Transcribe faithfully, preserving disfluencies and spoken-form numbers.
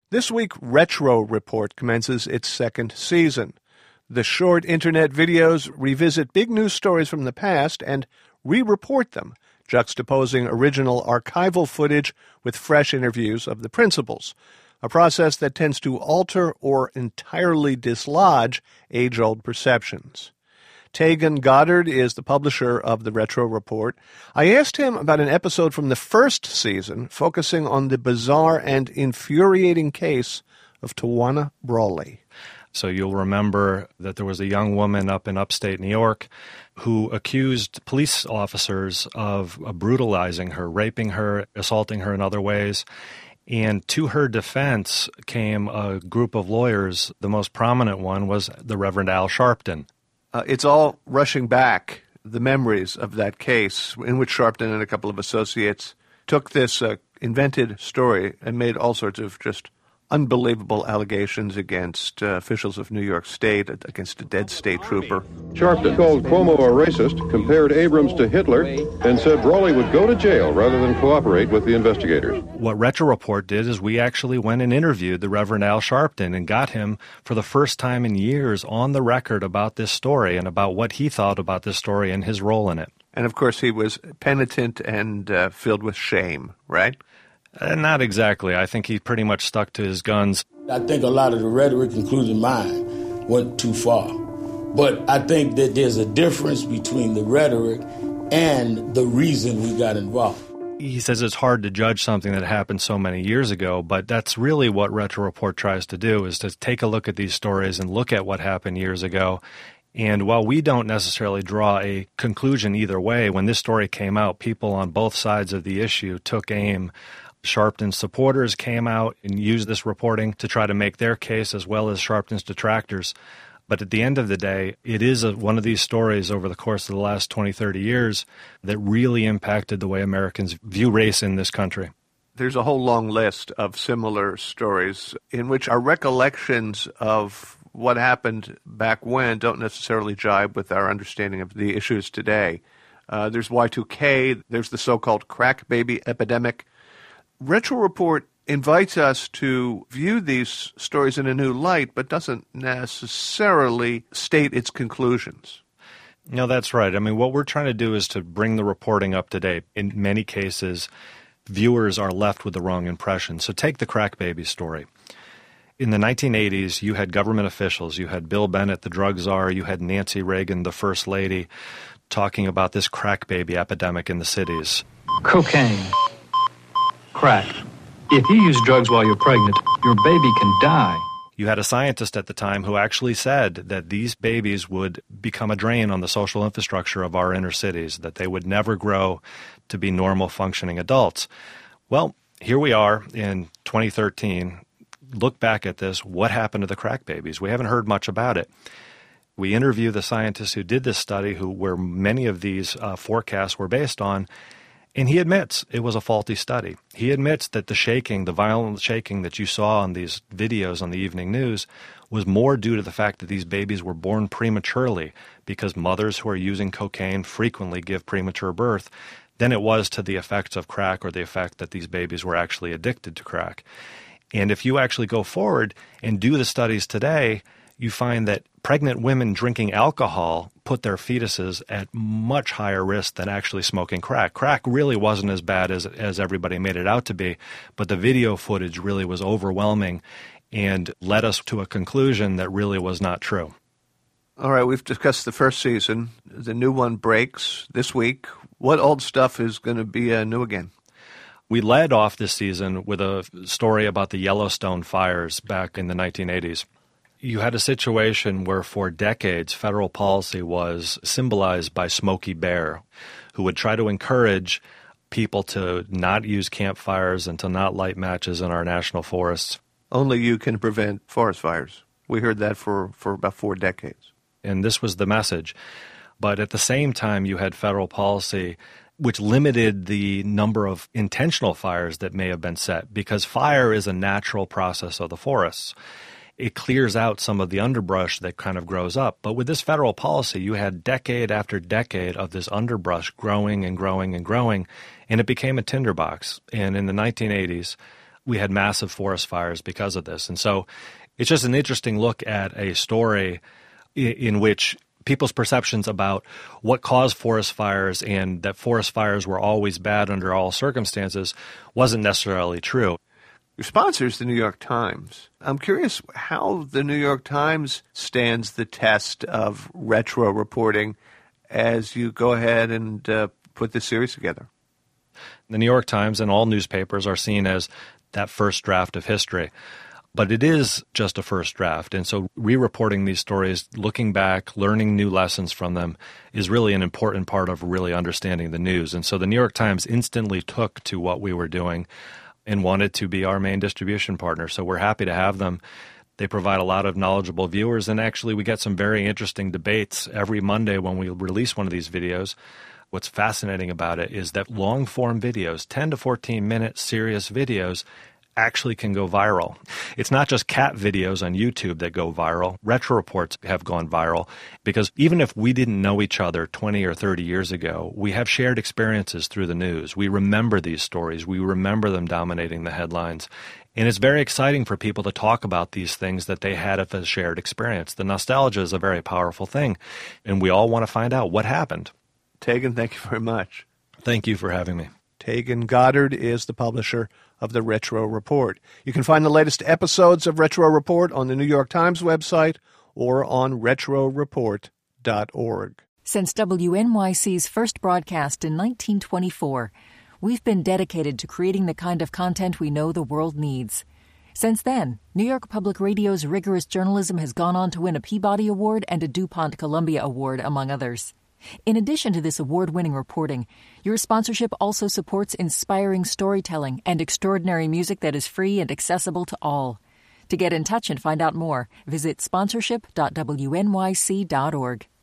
This week, Retro Report commences its second season. The short internet videos revisit big news stories from the past and re-report them, juxtaposing original archival footage with fresh interviews of the principals, a process that tends to alter or entirely dislodge age-old perceptions. Taegan Goddard is the publisher of the Retro Report. I asked him about an episode from the first season focusing on the bizarre and infuriating case of Tawana Brawley. So you'll remember that there was a young woman up in upstate New York who accused police officers of brutalizing her, raping her, assaulting her in other ways. And to her defense came a group of lawyers. The most prominent one was the Reverend Al Sharpton. Uh, it's all rushing back, the memories of that case in which Sharpton and a couple of associates took this uh, invented story and made all sorts of just unbelievable allegations against uh, officials of New York State, against a dead state trooper. Sharpton called Cuomo a racist, compared Abrams to Hitler, and said Brawley would go to jail rather than cooperate with the investigators. What Retro Report did is we actually went and interviewed the Reverend Al Sharpton and got him for the first time in years on the record about this story and about what he thought about this story and his role in it. And of course he was penitent and uh, filled with shame, right? Uh, not exactly. I think he pretty much stuck to his guns. I think a lot of the rhetoric, including mine, went too far. But I think that there's a difference between the rhetoric and the reason we got involved. He says it's hard to judge something that happened so many years ago, but that's really what Retro Report tries to do, is to take a look at these stories and look at what happened years ago. And while we don't necessarily draw a conclusion either way, when this story came out, people on both sides of the issue took aim. Sharpton's supporters came out and used this reporting to try to make their case, as well as Sharpton's detractors. But at the end of the day, it is a, one of these stories over the course of the last twenty, thirty years that really impacted the way Americans view race in this country. There's a whole long list of similar stories in which our recollections of what happened back when don't necessarily jibe with our understanding of the issues today. Uh, there's Y two K, there's the so-called crack baby epidemic. Retro Report invites us to view these stories in a new light, but doesn't necessarily state its conclusions. No, that's right. I mean, what we're trying to do is to bring the reporting up to date. In many cases, viewers are left with the wrong impression. So take the crack baby story. In the nineteen eighties, you had government officials. You had Bill Bennett, the drug czar. You had Nancy Reagan, the first lady, talking about this crack baby epidemic in the cities. Cocaine. Crack. If you use drugs while you're pregnant, your baby can die. You had a scientist at the time who actually said that these babies would become a drain on the social infrastructure of our inner cities, that they would never grow to be normal functioning adults. Well, here we are in twenty thirteen. Look back at this. What happened to the crack babies? We haven't heard much about it. We interview the scientists who did this study, who where many of these uh, forecasts were based on, and he admits it was a faulty study. He admits that the shaking, the violent shaking that you saw on these videos on the evening news was more due to the fact that these babies were born prematurely, because mothers who are using cocaine frequently give premature birth, than it was to the effects of crack or the effect that these babies were actually addicted to crack. And if you actually go forward and do the studies today, you find that pregnant women drinking alcohol put their fetuses at much higher risk than actually smoking crack. Crack really wasn't as bad as, as everybody made it out to be, but the video footage really was overwhelming and led us to a conclusion that really was not true. All right, we've discussed the first season. The new one breaks this week. What old stuff is going to be uh, new again? We led off this season with a story about the Yellowstone fires back in the nineteen eighties. You had a situation where for decades federal policy was symbolized by Smokey Bear, who would try to encourage people to not use campfires and to not light matches in our national forests. Only you can prevent forest fires. We heard that for, for about four decades. And this was the message. But at the same time, you had federal policy which limited the number of intentional fires that may have been set, because fire is a natural process of the forests. It clears out some of the underbrush that kind of grows up. But with this federal policy, you had decade after decade of this underbrush growing and growing and growing, and it became a tinderbox. And in the nineteen eighties, we had massive forest fires because of this. And so it's just an interesting look at a story in, in which people's perceptions about what caused forest fires and that forest fires were always bad under all circumstances wasn't necessarily true. Your sponsor is the New York Times. I'm curious how the New York Times stands the test of retro reporting as you go ahead and uh, put this series together. The New York Times and all newspapers are seen as that first draft of history. But it is just a first draft. And so re-reporting these stories, looking back, learning new lessons from them is really an important part of really understanding the news. And so the New York Times instantly took to what we were doing and wanted to be our main distribution partner. So we're happy to have them. They provide a lot of knowledgeable viewers. And actually, we get some very interesting debates every Monday when we release one of these videos. What's fascinating about it is that long-form videos, ten to fourteen minute serious videos, actually can go viral. It's not just cat videos on YouTube that go viral. Retro reports have gone viral because even if we didn't know each other twenty or thirty years ago, we have shared experiences through the news. We remember these stories. We remember them dominating the headlines. And it's very exciting for people to talk about these things that they had as a shared experience. The nostalgia is a very powerful thing, and we all want to find out what happened. Taegan, thank you very much. Thank you for having me. Taegan Goddard is the publisher of the Retro Report. You can find the latest episodes of Retro Report on the New York Times website or on retro report dot org. Since W N Y C's first broadcast in nineteen twenty-four, we've been dedicated to creating the kind of content we know the world needs. Since then, New York Public Radio's rigorous journalism has gone on to win a Peabody Award and a DuPont Columbia Award, among others. In addition to this award-winning reporting, your sponsorship also supports inspiring storytelling and extraordinary music that is free and accessible to all. To get in touch and find out more, visit sponsorship dot w n y c dot org.